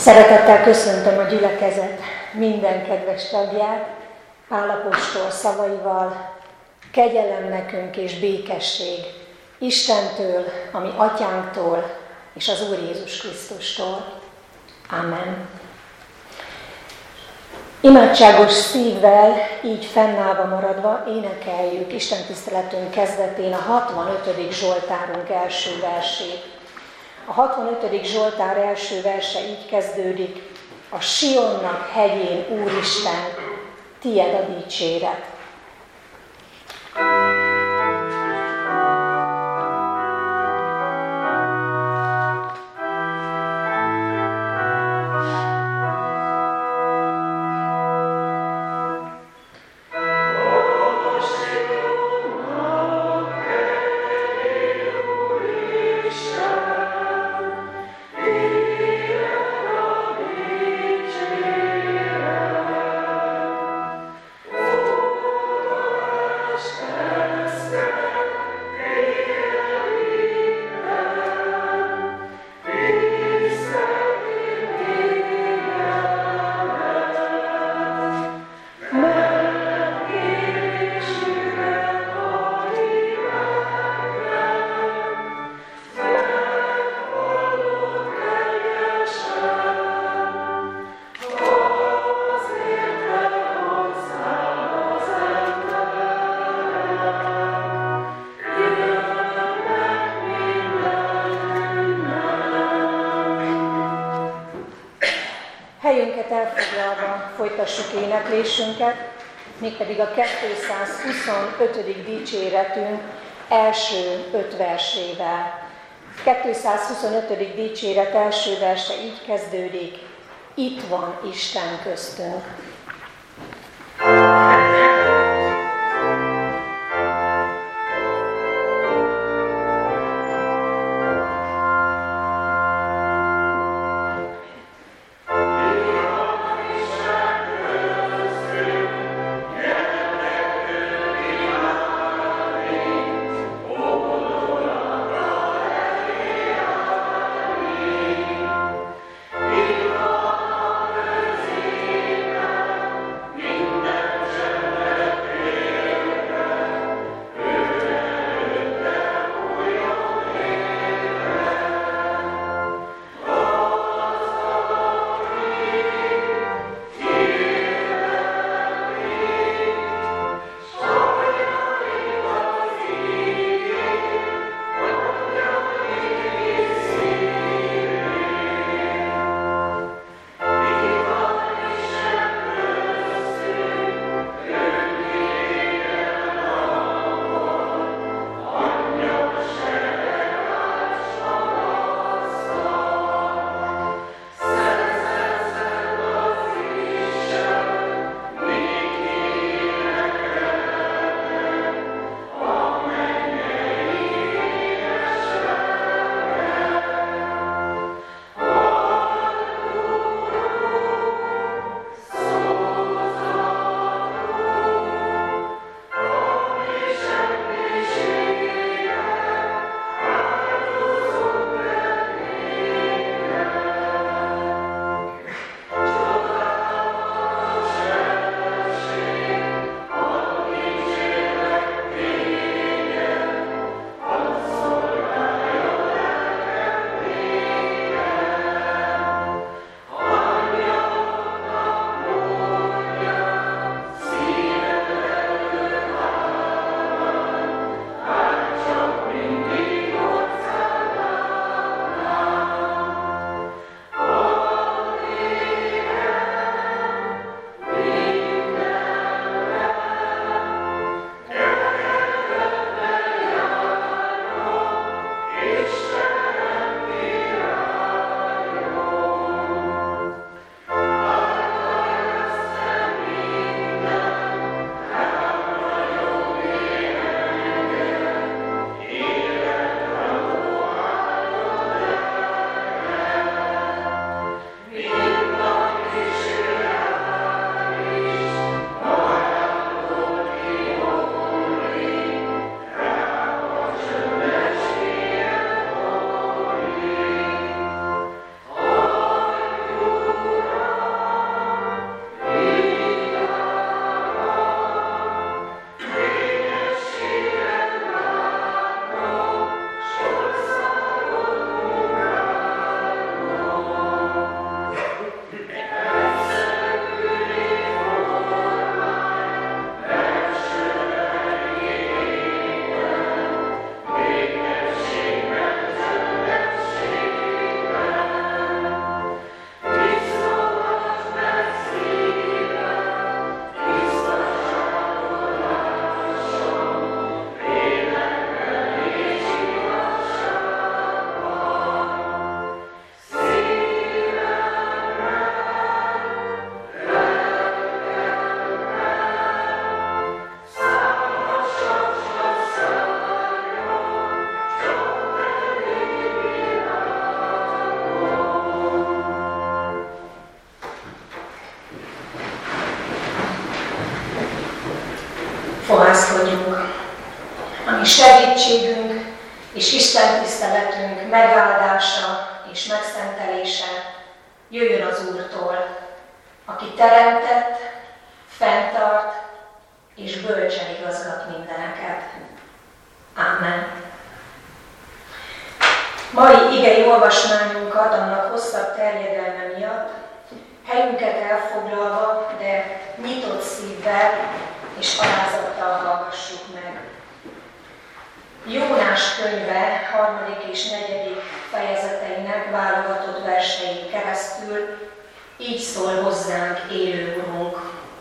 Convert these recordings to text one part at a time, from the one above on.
Szeretettel köszöntöm a gyülekezet minden kedves tagját, Pál apostol szavaival: kegyelem nekünk és békesség Istentől, a mi atyánktól és az Úr Jézus Krisztustól. Amen. Imádságos szívvel, így fennállva maradva énekeljük Isten tiszteletünk kezdetén a 65. Zsoltárunk első versét. A 65. Zsoltár első verse így kezdődik: a Sionnak hegyén, Úristen, tied a dicséret. Helyünket elfoglalva folytassuk éneklésünket, mégpedig a 225. dicséretünk első 5 versével. 225. dicséret első verse így kezdődik: itt van Isten köztünk. Fohászkodjunk. A mi segítségünk és Isten tiszteletünk megáldása és megszentelése jöjjön az Úrtól, aki teremtett, fenntart és bölcsen igazgat mindeneket. Ámen. Mai igei olvasmányunkat annak hosszabb terjedelme miatt helyünket elfoglalva, de nyitott szívvel és alázattal hallgassuk meg. Jónás könyve 3. és 4. fejezeteinek válogatott versein keresztül így szól hozzánk élő Urunk.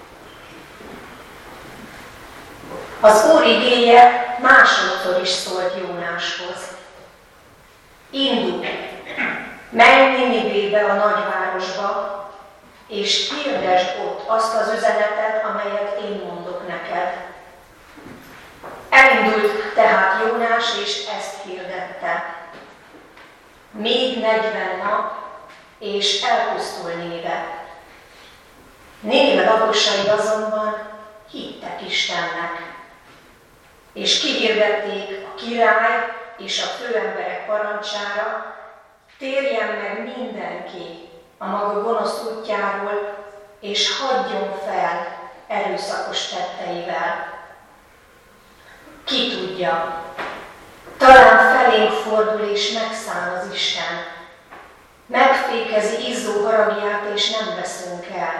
Az Úr igéje másodszor is szólt Jónáshoz. Indulj, menj Ninivébe, a nagyvárosba, és hirdesd ott azt az üzenetet, amelyet én mondok neked. Elindult tehát Jónás, és ezt hirdette. Még 40 nap, és elpusztul Ninive. Ninive lakosai azonban hittek Istennek, és kihirdették a király és a főemberek parancsára, térjen meg mindenki a maga gonosz útjáról, és hagyjon fel erőszakos tetteivel. Ki tudja, talán felénk fordul és megszáll az Isten, megfékezi izzó haragját, és nem veszünk el.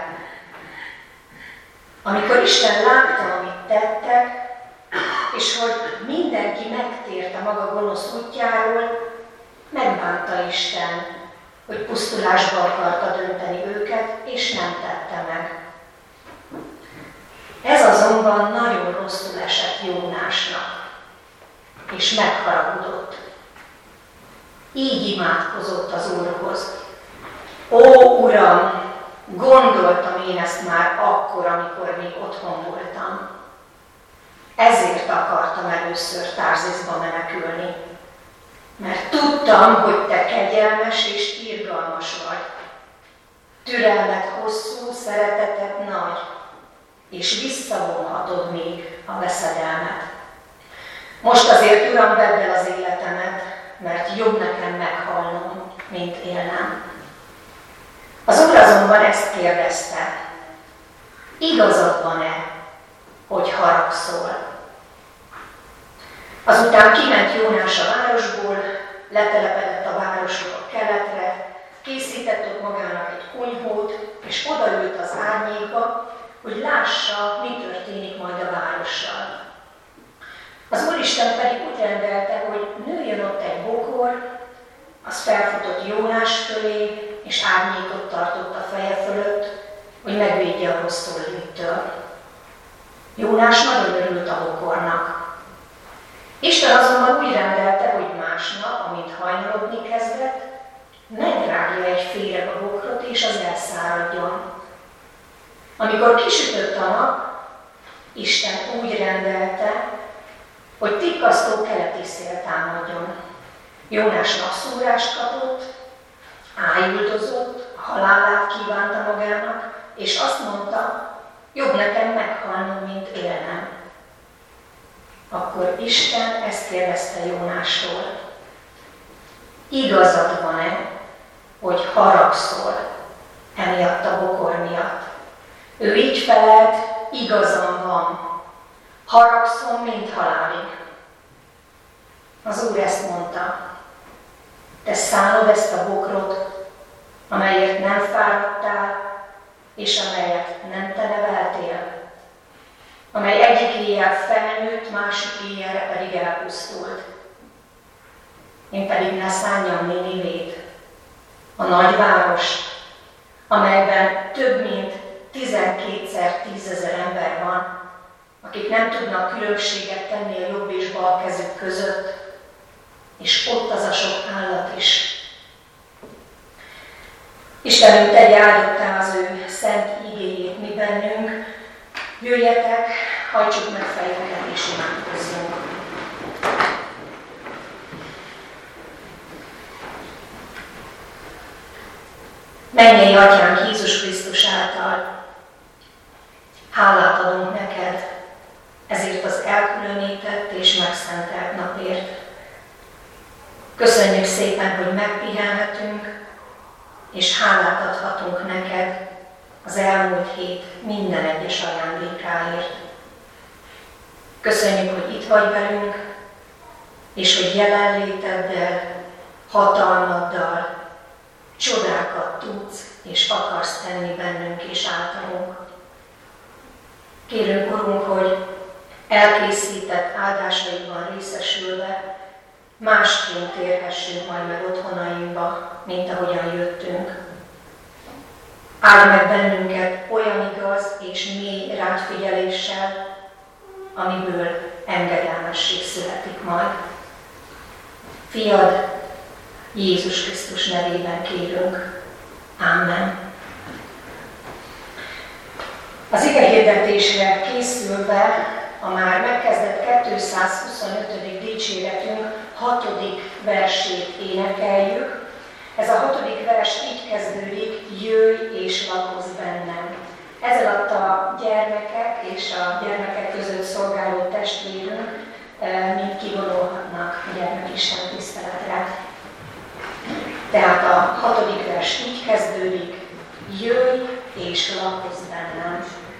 Amikor Isten látta, amit tettek, és hogy mindenki megtért a maga gonosz útjáról, megbánta Isten, hogy pusztulásba akarta dönteni őket, és nem tette meg. Ez azonban nagyon rosszul esett Jónásnak, és megharagudott. Így imádkozott az Úrhoz. Ó, Uram, gondoltam én ezt már akkor, amikor még otthon voltam. Ezért akartam először Tárzészba menekülni, mert tudtam, hogy te kegyelmes és irgalmas vagy. Türelmed hosszú, szereteted nagy, és visszavonhatod még a veszedelmet. Most azért, Uram, vedd el az életemet, mert jobb nekem meghalnom, mint élnem. Az Úr azonban ezt kérdezte: igazad van-e, hogy haragszol? Azután kiment Jónás a városból, letelepedett a városról keletre, készített ott magának egy kunyhót, és odaült az árnyékba, hogy lássa, mi történik majd a várossal. Az Úristen pedig úgy rendelte, hogy nőjön ott egy bokor, az felfutott Jónás fölé, és árnyékot tartott a feje fölött, hogy megvédje a rossz szolgőttől. Jónás nagyon örült a bokornak. Isten azonban úgy rendelte, hogy másnap, amint hajnalodni kezdett, megrágja egy féreg a bokrot, és az elszáradjon. Amikor kisütött a nap, Isten úgy rendelte, hogy tikkasztó keleti szél támadjon. Jónás napszúrást kapott, ájuldozott, halálát kívánta magának, és azt mondta, jobb nekem meghalnom, mint élnem. Akkor Isten ezt kérdezte Jónástól: igazad van-e, hogy haragszol emiatt a bokor miatt? Ő így felelt: igazam van, haragszom, mint halálig. Az Úr ezt mondta: te szánod ezt a bokrot, amelyért nem fáradtál, és amelyet nem te neveltél, amely egyik éjjel felnőtt, másik éjjelre pedig elpusztult. Én pedig ne szánjam Ninivét, a nagyvárost, amelyben több mint 12-szer 10 000 ember van, akik nem tudnak különbséget tenni a jobb és bal kezük között, és ott az a sok állat is. Istenünk, tegye áldottá az ő szent igéjét mi bennünk. Jöjjetek, hajtsuk meg fejünket és imádkozzunk. Mennyei Atyánk, Jézus Krisztus által, hálát adunk neked, ezért az elkülönített és megszentelt napért. Köszönjük szépen, hogy megpihenhetünk, és hálát adhatunk neked az elmúlt hét minden egyes ajándékáért. Köszönjük, hogy itt vagy velünk, és hogy jelenléteddel, hatalmaddal csodákat tudsz és akarsz tenni bennünk és általunk. Kérünk, Urunk, hogy elkészített áldásaiban részesülve másként térhessünk majd meg otthonainkba, mint ahogyan jöttünk. Áld meg bennünket olyan igaz és mély rádfigyeléssel, amiből engedelmesség születik majd. Fiad, Jézus Krisztus nevében kérünk. Amen. Az igehirdetésre készülve a már megkezdett 225. dicséretünk 6. versét énekeljük. Ez a 6. vers így kezdődik: jöjj és lakozz bennem. Ez alatt a gyermekek és a gyermekek között szolgáló testvérünk mind kivonulhatnak a gyermekisten tiszteletre. Tehát a 6. vers így kezdődik: jöjj és lakozz bennem.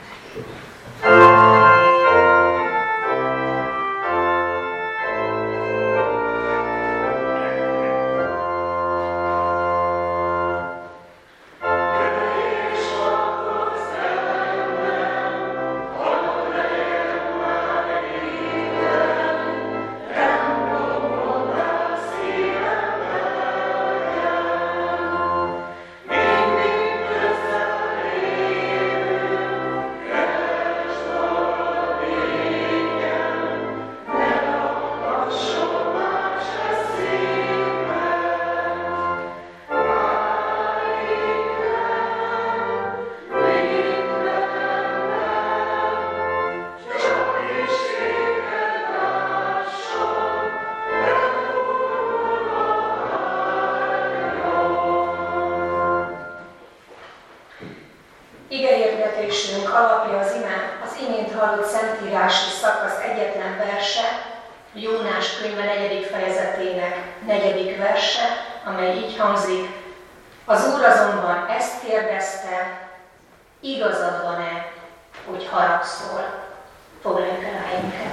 Igehirdetésünk alapja az imént hallott szentírási szakasz egyetlen verse, Jónás könyve 4. fejezetének 4. verse, amely így hangzik: az Úr azonban ezt kérdezte, igazad van-e, hogy haragszol? Foglaljuk el a helyünket.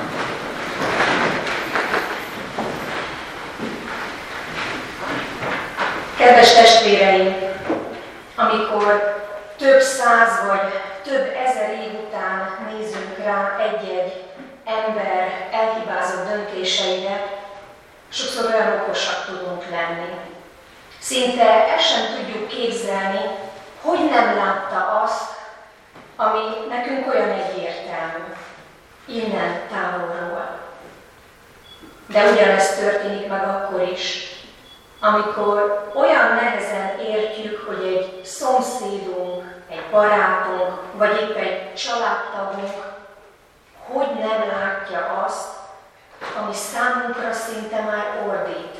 Kedves testvéreim, amikor több száz vagy több ezer év után nézünk rá egy-egy ember elhibázott döntéseire, sokszor olyan okosak tudunk lenni. Szinte el sem tudjuk képzelni, hogy nem látta azt, ami nekünk olyan egyértelmű, innen távolról. De ugyanezt történik meg akkor is, amikor olyan nehezen értjük, hogy egy szomszédunk, egy barátunk, vagy épp egy családtagunk hogy nem látja azt, ami számunkra szinte már ordít.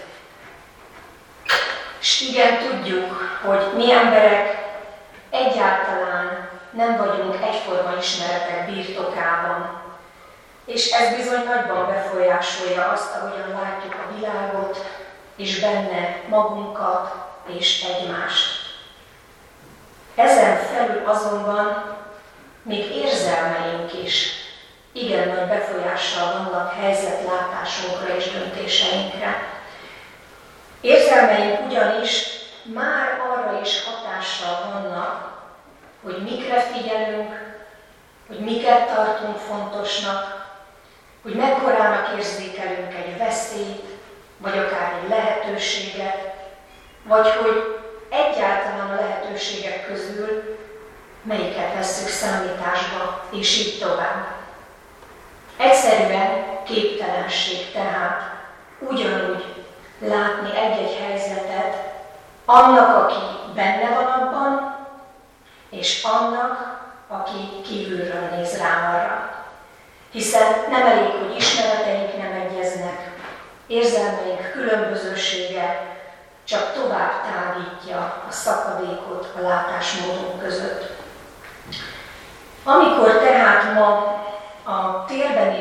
És igen, tudjuk, hogy mi emberek egyáltalán nem vagyunk egyforma ismeretek birtokában. És ez bizony nagyban befolyásolja azt, ahogyan látjuk a világot, és benne magunkat és egymást. Ezen felül azonban még érzelmeink is igen nagy befolyással vannak helyzetlátásunkra és döntéseinkre. Érzelmeink ugyanis már arra is hatással vannak, hogy mikre figyelünk, hogy miket tartunk fontosnak, hogy mekkorának érzékelünk egy veszélyt, vagy akár egy lehetőséget, vagy hogy egyáltalán a lehetőségek közül melyiket vesszük számításba, és így tovább. Egyszerűen képtelenség tehát ugyanúgy látni egy-egy helyzetet annak, aki benne van abban, és annak, aki kívülről néz rá arra. Hiszen nem elég, hogy ismereteink nem egyeznek, érzelmeink különbözősége csak tovább tágítja a szakadékot a látásmódunk között. Amikor tehát ma a tér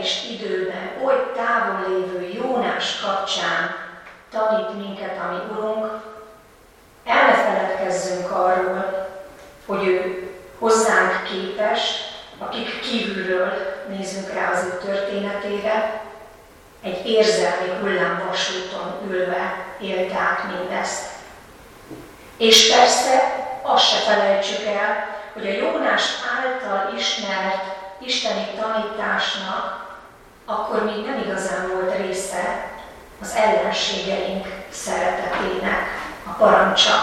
és időben, oly távol lévő Jónás kapcsán tanít minket a mi Urunk, el ne feledkezzünk arról, hogy ő hozzánk képes, akik kívülről nézünk rá az ő történetére, egy érzelmi hullámvasúton ülve élte át mindezt. És persze azt se felejtsük el, hogy a Jónás által ismert isteni tanításnak akkor még nem igazán volt része az ellenségeink szeretetének a parancsa.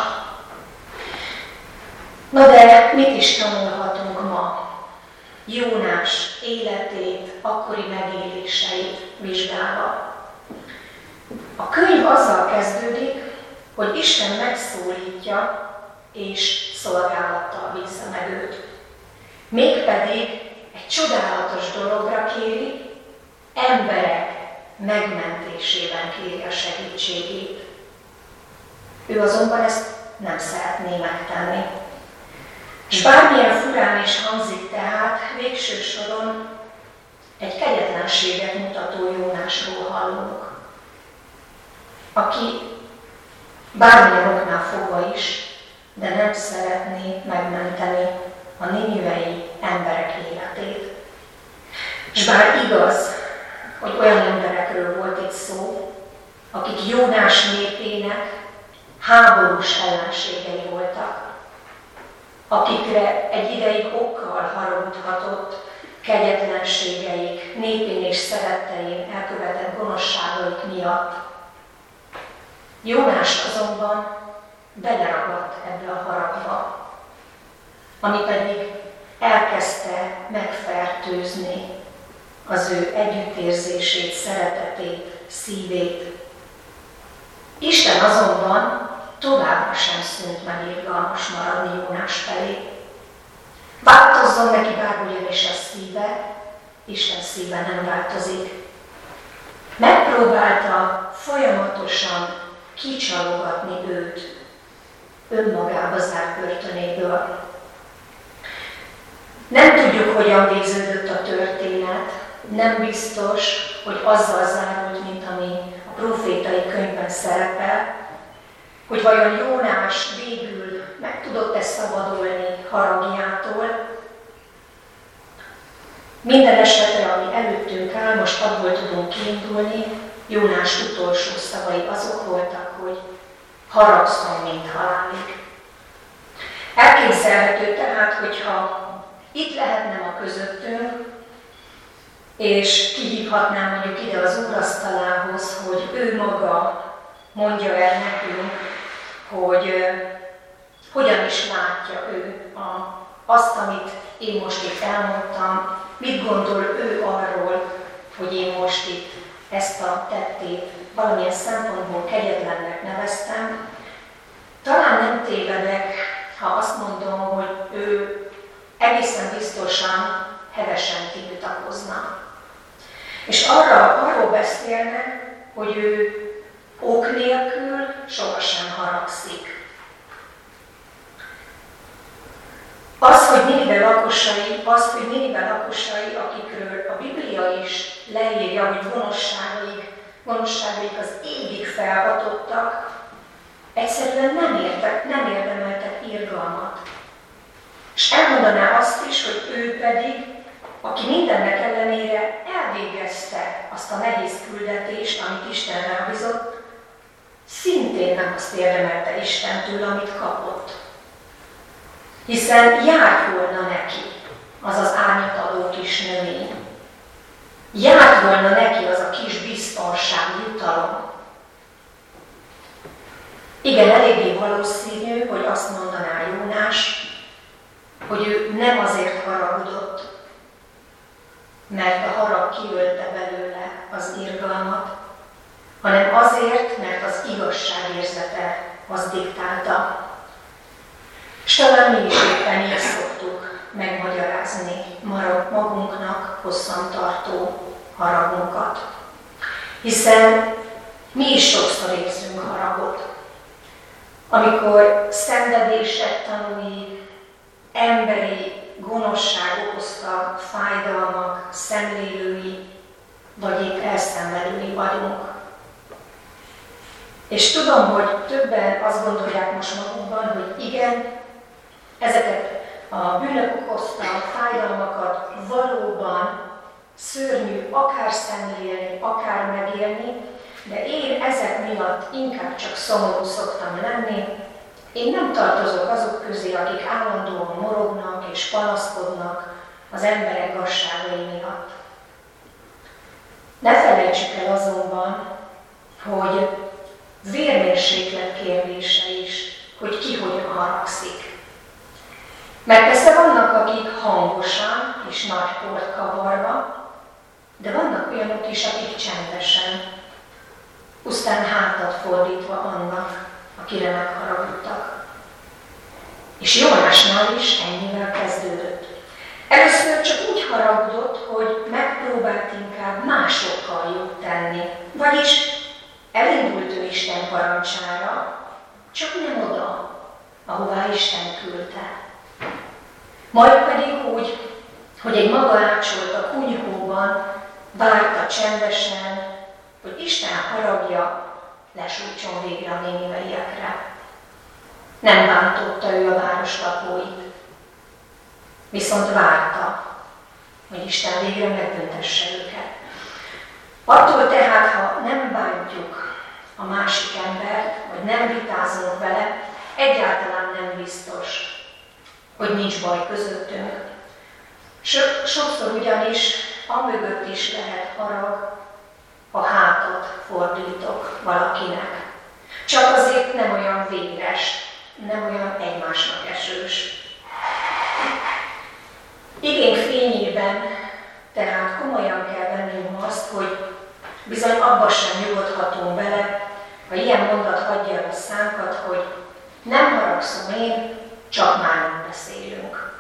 Na de mit is tanulhatunk ma? Jónás életét, akkori megéléseit vizsgálva. A könyv azzal kezdődik, hogy Isten megszólítja és szolgálattal bízza meg őt. Mégpedig egy csodálatos dologra kéri, emberek megmentésében kéri a segítségét. Ő azonban ezt nem szeretné megtenni. És bármilyen furán is hangzik tehát, végső soron egy kegyetlenséget mutató Jónásról hallunk, aki bármilyen oknál fogva is, de nem szeretné megmenteni a ninivei emberek életét. És bár igaz, hogy olyan emberekről volt itt szó, akik Jónás népének háborús ellenségei voltak, akikre egy ideig okkal haragudhatott kegyetlenségeik, népén és szerettein elkövetett gonoszságaik miatt. Jónás azonban beleragadt ebbe a haragba, ami pedig elkezdte megfertőzni az ő együttérzését, szeretetét, szívét. Isten azonban továbbra sem szűnt meg irgalmas maradni Jónás felé. Változzon neki bármilyen is a szíve, Isten szíve nem változik. Megpróbálta folyamatosan kicsalogatni őt önmagába zárt börtönéből. Nem tudjuk, hogyan végződött a történet, nem biztos, hogy azzal zárult, mint ami a prófétai könyvben szerepel, hogy vajon Jónás végül meg tudott-e szabadulni haragjától. Minden esetre, ami előttünk áll, most abból tudunk kiindulni, Jónás utolsó szavai azok voltak, hogy haragszom, mint halálig. Elképzelhető tehát, hogyha itt lehetne ma közöttünk, és kihívhatnám mondjuk ide az úrasztalához, hogy ő maga mondja el nekünk, hogy hogyan is látja ő azt, amit én most itt elmondtam, mit gondol ő arról, hogy én most itt ezt a tettét valamilyen szempontból kegyetlennek neveztem. Talán nem tévedek, ha azt mondom, hogy ő egészen biztosan hevesen tiltakozna. És arról beszélne, hogy ő ok nélkül sohasem haragszik. Az, hogy Ninive lakosai, akikről a Biblia is leírja, hogy gonoszságaik az égig felhatottak, egyszerűen nem érdemeltek irgalmat. És elmondaná azt is, hogy ő pedig, aki mindennek ellenére elvégezte azt a nehéz küldetést, amit Isten rábízott, szintén nem azt érdemelte Istentől, amit kapott. Hiszen járt volna neki az az árnyatadó kis növény. Járt volna neki az a kis biztonság, jutalom. Igen, eléggé valószínű, hogy azt mondaná Jónás, hogy ő nem azért haragudott, mert a harag kiölte belőle az irgalmat, hanem azért, mert az igazság érzete az diktálta. És talán mi is éppen így szoktuk megmagyarázni magunknak hosszantartó haragunkat. Hiszen mi is sokszor érzünk haragot. Amikor szenvedések tanúi, emberi gonoszság okozta fájdalmak szemlélői És tudom, hogy többen azt gondolják most magukban, hogy igen, ezeket a bűnök okozta fájdalmakat valóban szörnyű, akár szemlélni, akár megélni, de én ezek miatt inkább csak szomorú szoktam lenni. Én nem tartozok azok közé, akik állandóan morognak és panaszkodnak az emberek gazságai miatt. Ne felejtsük el azonban, hogy vérmérséklet kérdése is, hogy ki hogyan haragszik. Mert persze vannak, akik hangosan és nagy port kavarva, de vannak olyanok is, akik csendesen, pusztán hátat fordítva annak, akire megharagudtak. És Jónásnál is ennyivel kezdődött. Először csak úgy haragudott, hogy megpróbált inkább másokkal jót tenni. Vagyis elindult ő Isten parancsára, csak nem oda, ahová Isten küldte. Majd pedig úgy, hogy egy maga ácsolt a kunyhóban, várta csendesen, hogy Isten haragja lesújtson végre a néniveiekre. Nem bántotta ő a város lakóit, viszont várta, hogy Isten végre megbüntesse őket. Attól tehát, ha nem bántjuk a másik embert, vagy nem vitázunk vele, egyáltalán nem biztos, hogy nincs baj közöttünk. Sokszor ugyanis amögött is lehet harag, ha hátat fordítok valakinek. Csak azért nem olyan véres, nem olyan egymásnak esős. Igény fényében tehát komolyan kell vennünk azt, hogy bizony abba sem nyugodhatunk bele, ha ilyen mondat hagyja el a szánkat, hogy nem haragszom én, csak már nem beszélünk.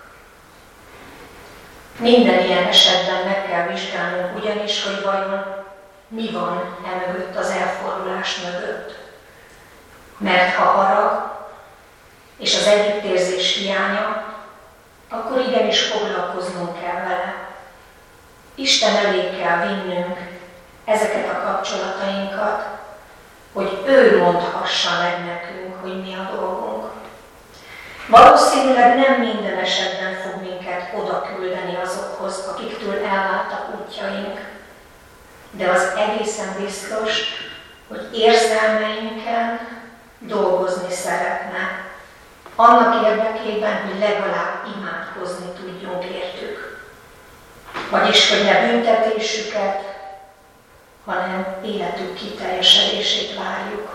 Minden ilyen esetben meg kell vizsgálnunk ugyanis, hogy vajon mi van emögött az elfordulás mögött. Mert ha harag és az együttérzés hiánya, akkor igenis foglalkoznunk kell vele. Isten elé kell vinnünk ezeket a kapcsolatainkat, hogy ő mondhassa meg nekünk, hogy mi a dolgunk. Valószínűleg nem minden esetben fog minket oda küldeni azokhoz, akiktől elváltak útjaink, de az egészen biztos, hogy érzelmeinken dolgozni szeretne, annak érdekében, hogy legalább imádkozni tudjunk értük. Vagyis, hogy ne büntetésüket, hanem életük kiteljesedését várjuk.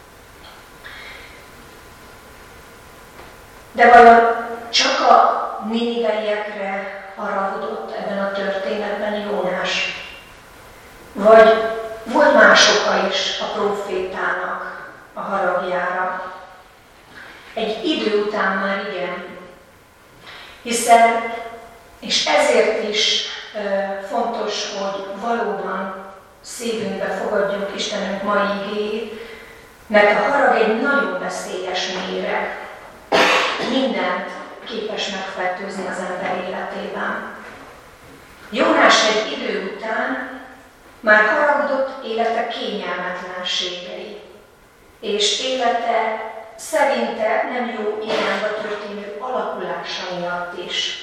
De vajon csak a niniveiekre haragudott ebben a történetben Jónás? Vagy volt más oka is a prófétának a haragjára? Egy idő után már igen, hiszen, és ezért is fontos, hogy valóban szívünkbe fogadjuk Istenünk mai igéjét, mert a harag egy nagyon veszélyes méreg, mindent képes megfertőzni az ember életében. Jónás egy idő után már haragudott élete kényelmetlenségei, és élete szerinte nem jó irányba történő alakulása miatt is.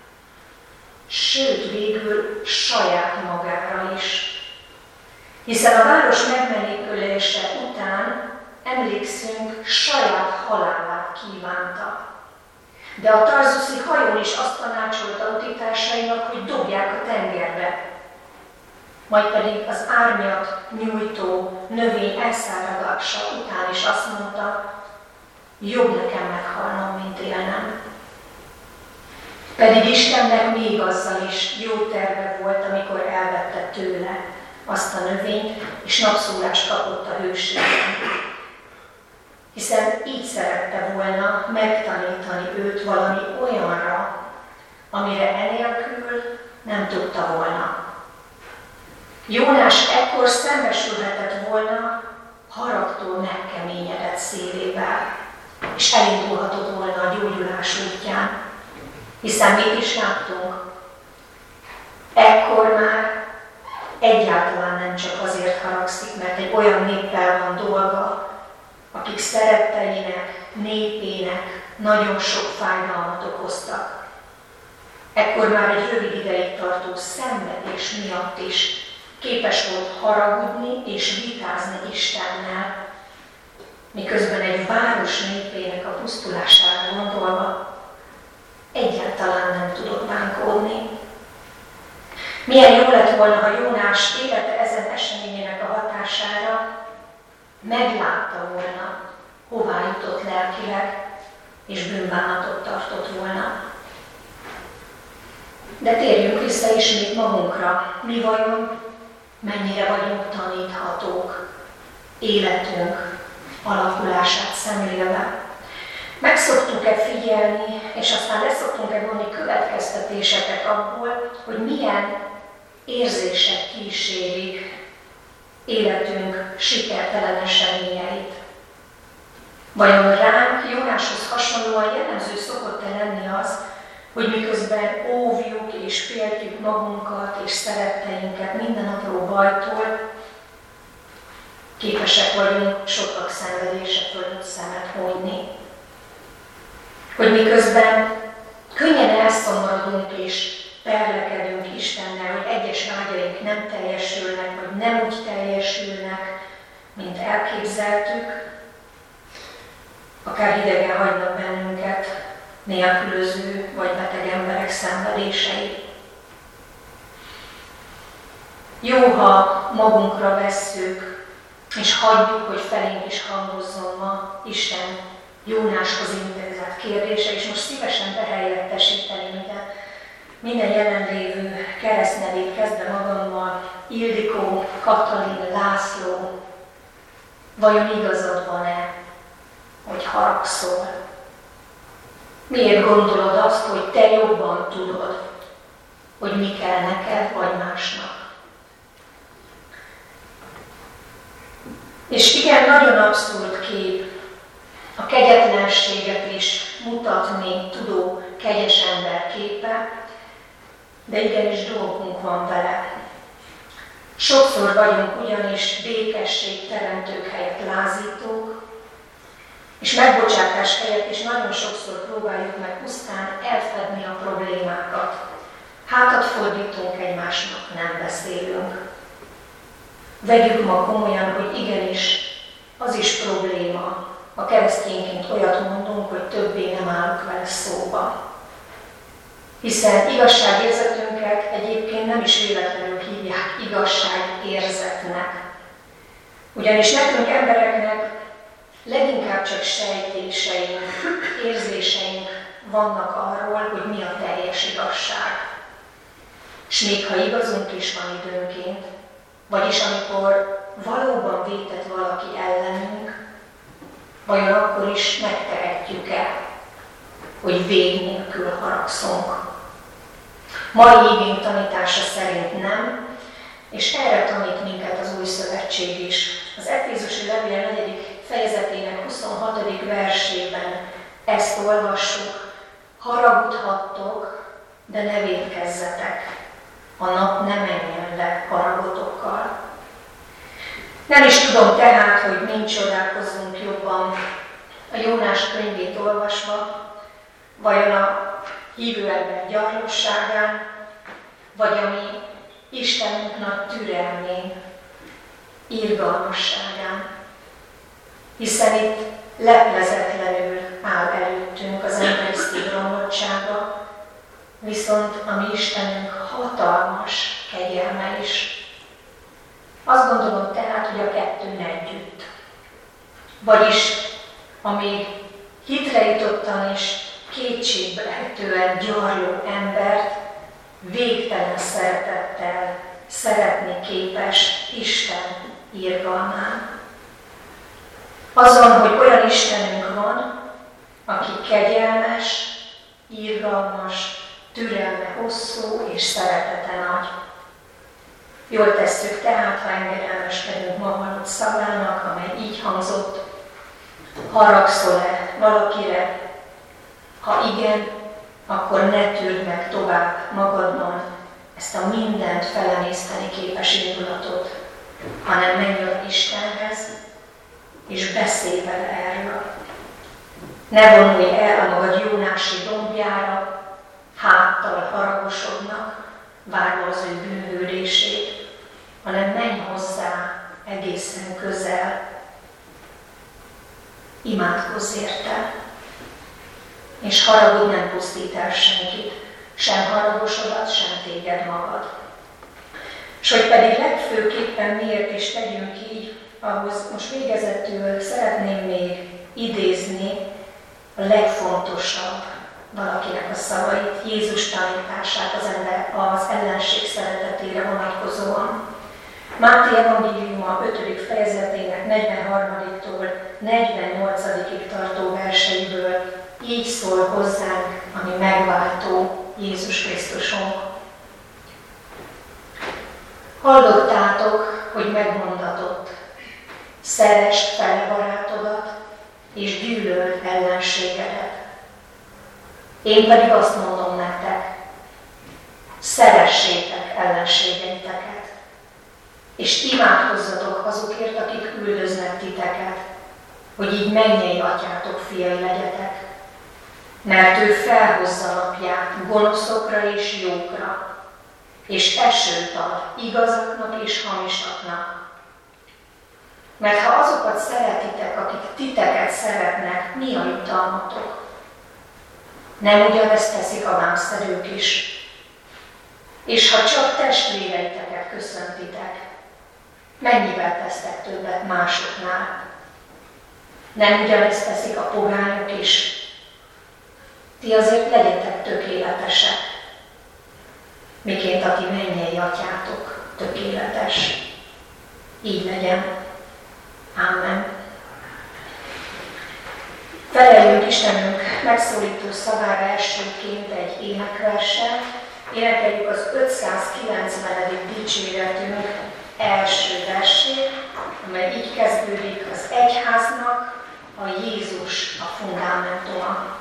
Sőt, végül saját magára is. Hiszen a város megmenekülése után, emlékszünk, saját halálát kívánta. De a tarzuszi hajón is azt tanácsolta utitársainak, hogy dobják a tengerbe. Majd pedig az árnyat nyújtó növény elszáradása után is azt mondta, jobb nekem meghalnom, mint élnem. Pedig Istennek még azzal is jó terve volt, amikor elvette tőle azt a növényt, és napszólást kapott a hőségben. Hiszen így szerette volna megtanítani őt valami olyanra, amire enélkül nem tudta volna. Jónás ekkor szembesülhetett volna haragtól megkeményedett szívével, és elindulhatott volna a gyógyulás útján. Hiszen mit is láttunk? Ekkor már egyáltalán nem csak azért haragszik, mert egy olyan néppel van dolga, akik szeretteinek, népének nagyon sok fájdalmat okoztak. Ekkor már egy rövid ideig tartó szenvedés miatt is képes volt haragudni és vitázni Istennel, miközben egy város népének a pusztulására gondolva egyáltalán nem tudott bánkódni. Milyen jó lett volna, ha Jónás élete ezen eseményének a hatására meglátta volna, hová jutott lelkileg, és bűnbánatot tartott volna. De térjünk vissza ismét magunkra. Mi vajon mennyire vagyunk taníthatók életünk alakulását szemlélve? Megszoktuk-e figyelni, és aztán leszoktunk-e vonni következtetéseket abból, hogy milyen érzések kísérik életünk sikertelen eseményeit? Vajon ránk Jónáshoz hasonlóan jellemző szokott-e lenni az, hogy miközben óvjuk és féltjük magunkat és szeretteinket minden apró bajtól, képesek vagyunk sokak szenvedése fölött szemet hunyni? Hogy miközben könnyen elszomorodunk és perlekedünk Istennel, hogy egyes vágyaink nem teljesülnek, vagy nem úgy teljesülnek, mint elképzeltük, akár hidegen hagynak bennünket nélkülöző vagy beteg emberek szenvedései. Jó, ha magunkra vesszük, és hagyjuk, hogy felénk is hangozzon ma Isten Jónáshoz intézett kérdése, és most szívesen behelyettesíteni minden jelenlévő keresztnevét kezdve magammal, Ildikó, Katalin, László. Vajon igazad van-e, hogy haragszol? Miért gondolod azt, hogy te jobban tudod, hogy mi kell neked vagy másnak? És igen, nagyon abszurd kép a kegyetlenséget is mutatni tudó kegyes ember képe, de igenis dolgunk van vele. Sokszor vagyunk ugyanis békességteremtők helyett lázítók, és megbocsátás helyett is nagyon sokszor próbáljuk meg pusztán elfedni a problémákat. Hátat fordítunk egymásnak, nem beszélünk. Vegyük ma komolyan, hogy igenis, az is probléma, ha keresztényként olyat mondunk, hogy többé nem állok vele szóba. Hiszen igazságérzetünket egyébként nem is véletlenül hívják igazságérzetnek. Ugyanis nekünk embereknek leginkább csak sejtéseink, érzéseink vannak arról, hogy mi a teljes igazság. És még ha igazunk is van időnként, vagyis amikor valóban vétett valaki ellenünk, vajon akkor is megtehetjük-e, hogy vég nélkül haragszunk? Mai igény tanítása szerint nem, és erre tanít minket az Új Szövetség is. Az Efézusi levél 4. fejezetének 26. versében ezt olvassuk: haragudhattok, de ne vétkezzetek, a nap ne menjen le haragotokkal. Nem is tudom tehát, hogy mind csodálkozzunk jobban a Jónás könyvét olvasva, vajon a hívő ember gyarlóságán, vagy ami Istenünk nagy türelmén, irgalmasságán. Hiszen itt leplezetlenül áll előttünk az emberi szív romlottsága, viszont a mi Istenünk hatalmas kegyelme is. Azt gondolom tehát, hogy a kettőn együtt. Vagyis amíg hitre jutottan és kétségbeejtően gyarló embert végtelen szeretettel szeretni képes Isten irgalmán. Azon, hogy olyan Istenünk van, aki kegyelmes, irgalmas, türelme hosszú és szeretete nagy. Jól tesszük tehát, ha engedelmeskedünk ma hallott szavának, amely így hangzott: haragszol-e valakire? Ha igen, akkor ne tűrd meg tovább magadban ezt a mindent felemészteni képes indulatot, hanem menj oda Istenhez, és beszélj vele erről. Ne vonulj el a magad jónási dombjára, háttal haragosodnak, várva az ő bűnhődését, hanem menj hozzá egészen közel. Imádkozz érte, és haragod nem pusztít el senkit, sem haragosodat, sem téged magad. És hogy pedig legfőképpen miért is tegyünk így, ahhoz most végezetül szeretném még idézni a legfontosabb valakinek a szavait, Jézus tanítását az ellenség szeretetére vonatkozóan. Máté evangéliuma 5. fejezetének 43-tól 48-ig tartó verseiből így szól hozzánk a mi megváltó Jézus Krisztusunk. Hallottátok, hogy megmondatott, szeresd fel barátodat, és gyűlöld ellenségedet. Én pedig azt mondom nektek, szeressétek ellenségeiteket, és imádkozzatok azokért, akik üldöznek titeket, hogy így mennyei atyátok fiai legyetek, mert ő felhozza napját gonoszokra és jókra, és esőt ad igazaknak és hamisaknak. Mert ha azokat szeretitek, akik titeket szeretnek, mi a jutalmatok? Nem ugyanezt teszik a vámszedők is. És ha csak testvéreiteket köszöntitek, mennyivel tesztek többet másoknál? Nem ugyanezt teszik a pogányok is. Ti azért legyetek tökéletesek, miként a ti mennyei atyátok tökéletes. Így legyen. Amen. Feleljünk Istenünk megszólító szavára elsőként egy énekverssel. Énekeljük az 590. dicséretünk első versét, amely így kezdődik: az egyháznak a Jézus a fundamentuma.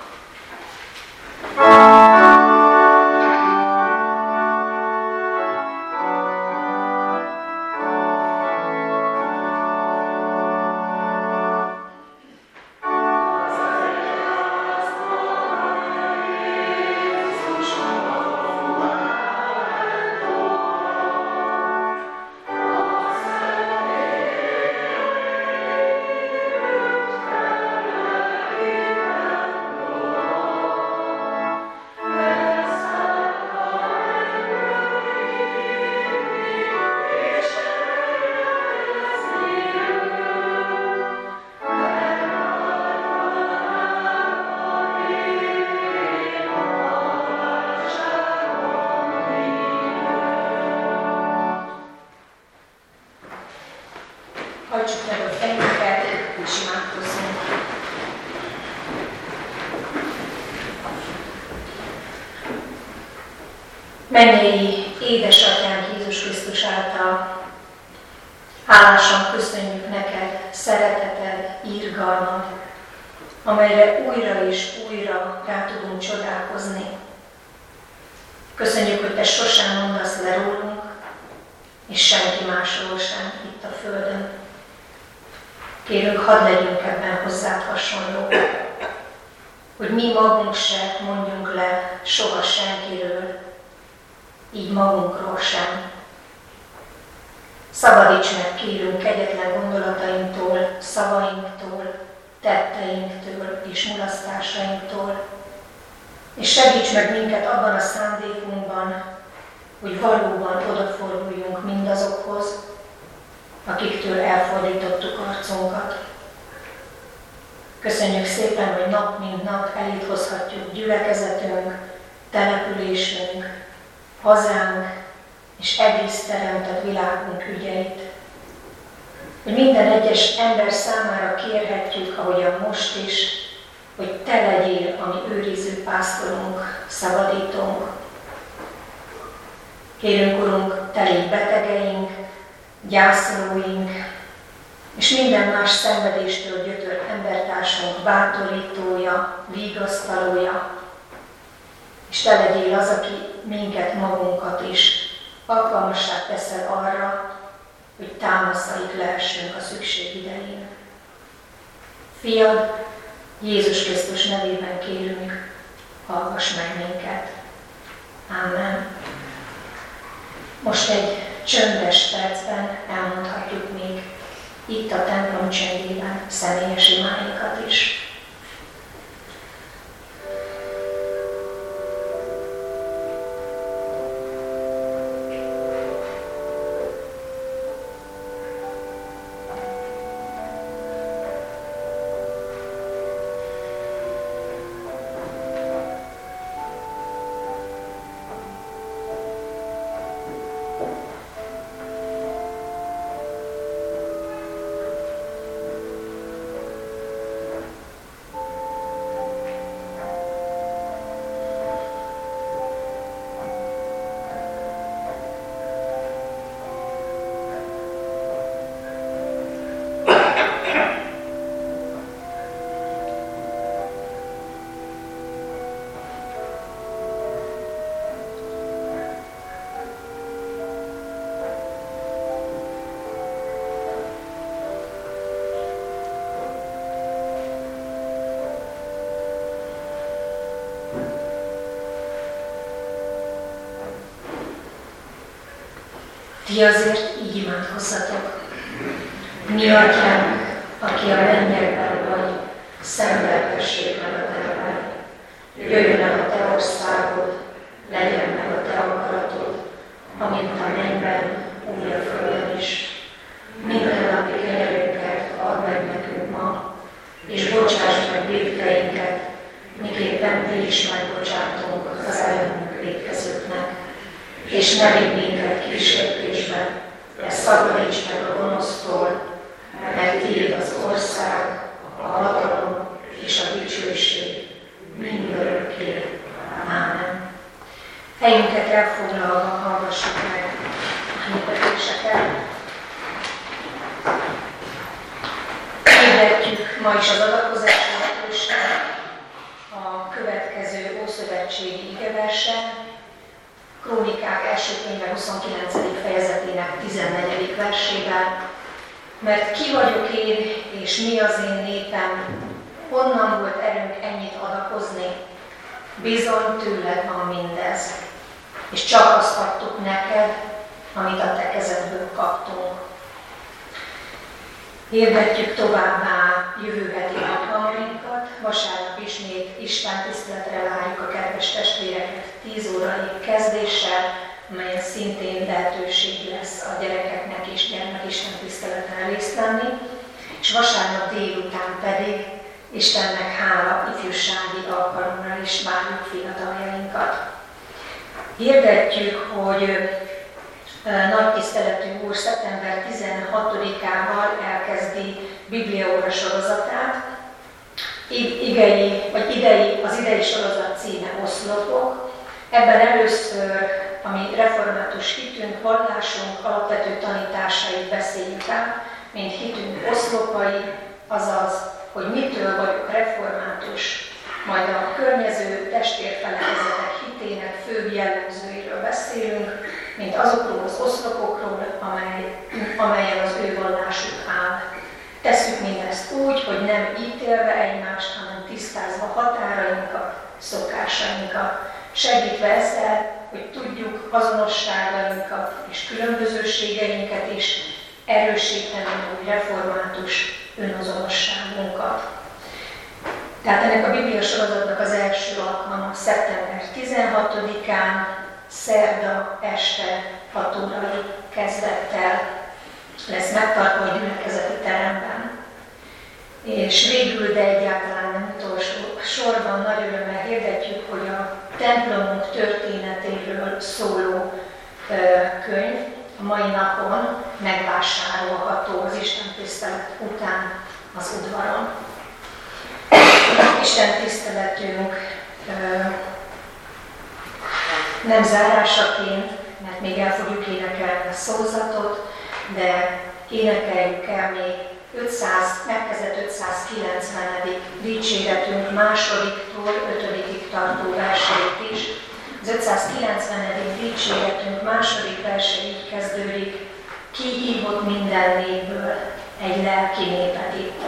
Hajtsuk meg a fejünket, és imádkozzunk. Mennyei édesatyánk Jézus Krisztus által, hálásan köszönjük neked szereteted, irgalmad, amelyre újra és újra rá tudunk csodálkozni. Köszönjük, hogy te sosem mondasz le rólunk, és senki másról sem itt a földön. Kérünk, hadd legyünk ebben hozzád hasonlók, hogy mi magunk se mondjunk le soha senkiről, így magunkról sem. Szabadíts meg, kérünk, kegyetlen gondolatainktól, szavainktól, tetteinktől és mulasztásainktól, és segíts meg minket abban a szándékunkban, hogy valóban odaforduljunk mindazokhoz, akiktől elfordítottuk arcunkat. Köszönjük szépen, hogy nap mint nap eléd hozhatjuk gyülekezetünk, településünk, hazánk és egész teremtett világunk ügyeit. Hogy minden egyes ember számára kérhetjük, ahogyan most is, hogy te legyél a mi őriző pásztorunk, szabadítónk. Kérünk, Urunk, te légy betegeink, gyászolóink, és minden más szenvedéstől gyötört embertársunk bátorítója, vigasztalója, és te legyél az, aki minket magunkat is alkalmassá teszel arra, hogy támaszaik lehessünk a szükség idején. Fiad, Jézus Krisztus nevében kérünk, hallgass meg minket. Amen. Most egy csöndes percben elmondhatjuk még itt a templom csendjében személyes imáinkat is. Ti azért így imádkozzatok. Mi atyánk, aki a mennyekben vagy, szenteltessék meg a te neved. Jöjjön el a te országod, legyen meg a te akaratod, amint a mennyben, úgy a földön is. Mindennapi kenyerünket add meg nekünk ma, és bocsáss meg vétkeinket, miképpen mi is megbocsátunk az ellenünk vétkezőknek. És ne vigy minket kísértésbe, de szabadíts meg a gonosztól, mert tiéd az ország, a hatalom és a dicsőség mindörökké. Amen. Helyünket elfoglalva hallgassuk meg a hirdetéseket. Hirdetjük ma is az adakozási lehetőséget a következő ószövetségi igeversen, Krónikák első könyve 29. fejezetének 14. versével. Mert ki vagyok én, és mi az én népem, honnan volt erőnk ennyit adakozni? Bizony tőled van mindez, és csak azt adtuk neked, amit a te kezedből kaptunk. Hirdetjük továbbá jövő heti alkalmainkat. Vasárnap ismét Isten tiszteletre várjuk a kedves testvéreket 10 órai kezdéssel, melyen szintén lehetőség lesz a gyerekeknek és gyermekisten tiszteleten részt venni, és vasárnap délután pedig Istennek hála ifjúsági alkalomra is várjuk fiataljainkat. Hirdetjük, hogy nagy tiszteletű úr szeptember 16-ával elkezdi Bibliaóra sorozatát. Az idei sorozat címe Oszlopok. Ebben először a mi református hitünk, vallásunk alapvető tanításait beszéljük át, mint hitünk oszlopai, azaz, hogy mitől vagyok református, majd a környező testvérfelekezetek hitének főbb jellemzőiről beszélünk, mint azokról az oszlopokról, amelyen az ő vallásuk áll. Tesszük mindezt úgy, hogy nem ítélve egymást, hanem tisztázva határainkat, szokásainkat, segítve ezzel, hogy tudjuk azonosságainkat és különbözőségeinket is erősíteni, hogy református önazonosságunkat. Tehát ennek a Biblia sorozatnak az első alkalma szeptember 16-án, szerda este 6 órai kezdettel lesz megtartva a gyülekezeti teremben. És végül, de egyáltalán nem utolsó sorban nagy örömmel hirdetjük, hogy a templomunk történetéről szóló könyv a mai napon megvásárolható az Isten tisztelet után az udvaron. Isten tiszteletünk nem zárásaként, mert még el fogjuk énekelni a szózatot, de énekeljük el még megkezdett 590. dicséretünk 2-tól 5. tartó verseit is. Az 590. dicséretünk második verse így kezdődik: ki hívott minden népből egy lelki népet itt.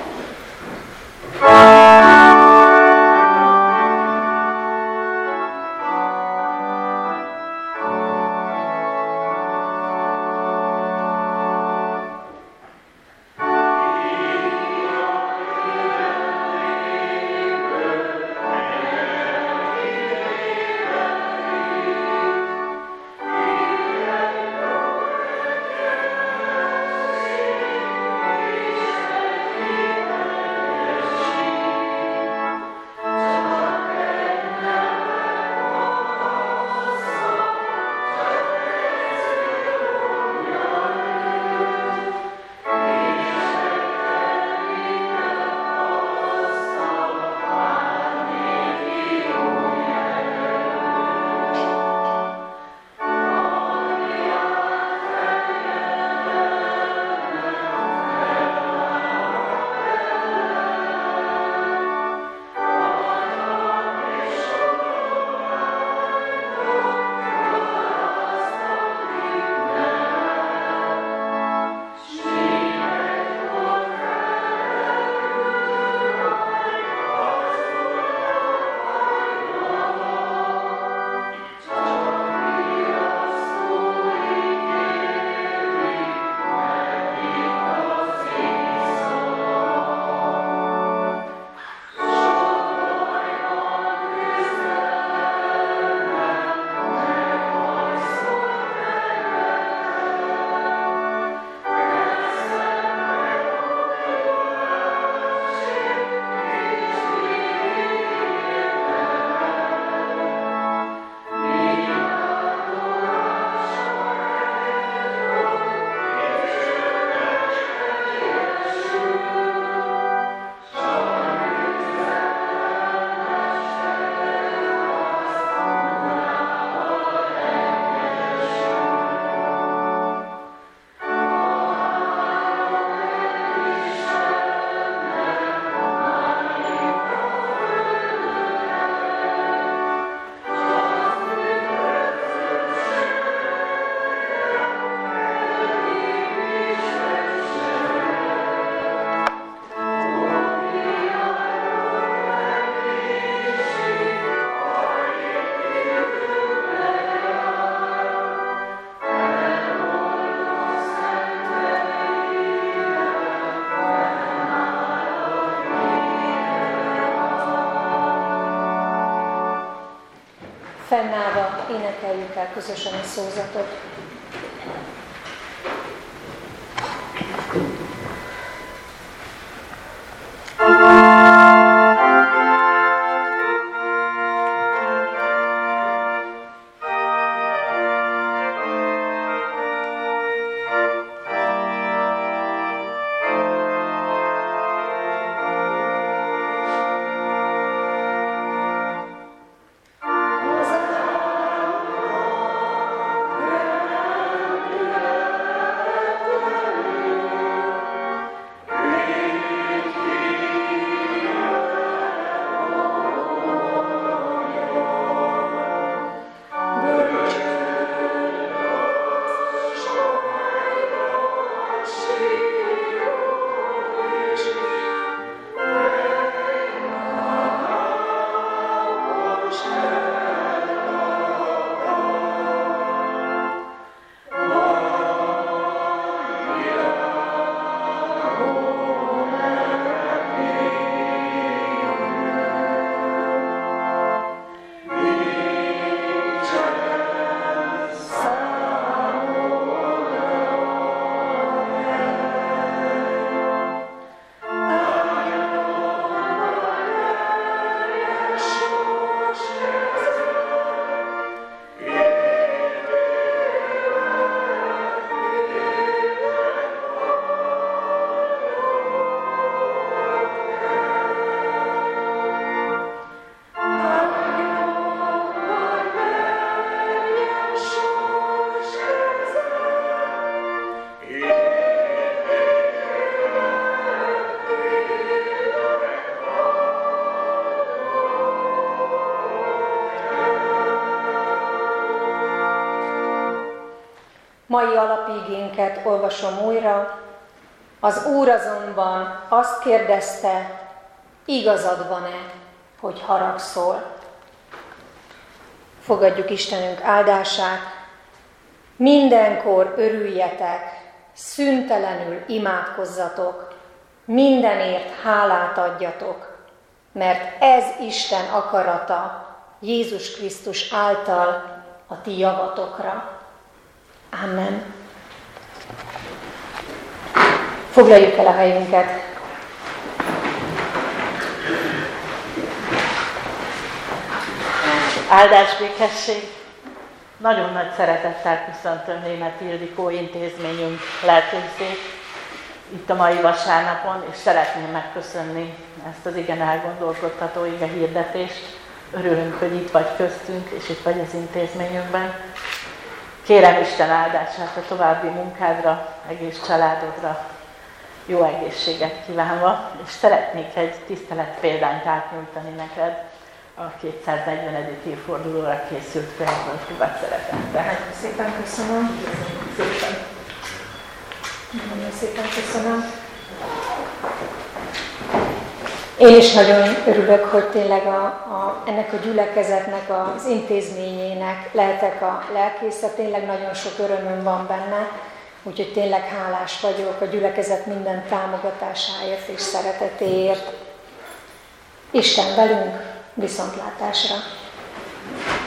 Fennállva énekeljük el közösen a szózatot. Hosanna, Mai alapigénket olvasom újra. Az Úr azonban azt kérdezte, igazad van-e, hogy haragszol? Fogadjuk Istenünk áldását. Mindenkor örüljetek, szüntelenül imádkozzatok, mindenért hálát adjatok, mert ez Isten akarata Jézus Krisztus által a ti javatokra. Amen. Foglaljuk el a helyünket. Áldás, békesség! Nagyon nagy szeretettel köszöntöm Németh Ildikó intézményünk lelkészét itt a mai vasárnapon, és szeretném megköszönni ezt az igen elgondolkodtató ige hirdetést. Örülünk, hogy itt vagy köztünk, és itt vagy az intézményünkben. Kérem Isten áldását a további munkádra, egész családodra, jó egészséget kívánva, és szeretnék egy tiszteletpéldányt átnyújtani neked a 240. évfordulóra készült könyvből hívat szeretettel. Nagyon szépen köszönöm. Nagyon szépen köszönöm. Én is nagyon örülök, hogy tényleg ennek a gyülekezetnek, az intézményének lehetek a lelkésze. Tényleg nagyon sok örömöm van benne, úgyhogy tényleg hálás vagyok a gyülekezet minden támogatásáért és szeretetéért. Isten velünk, viszontlátásra!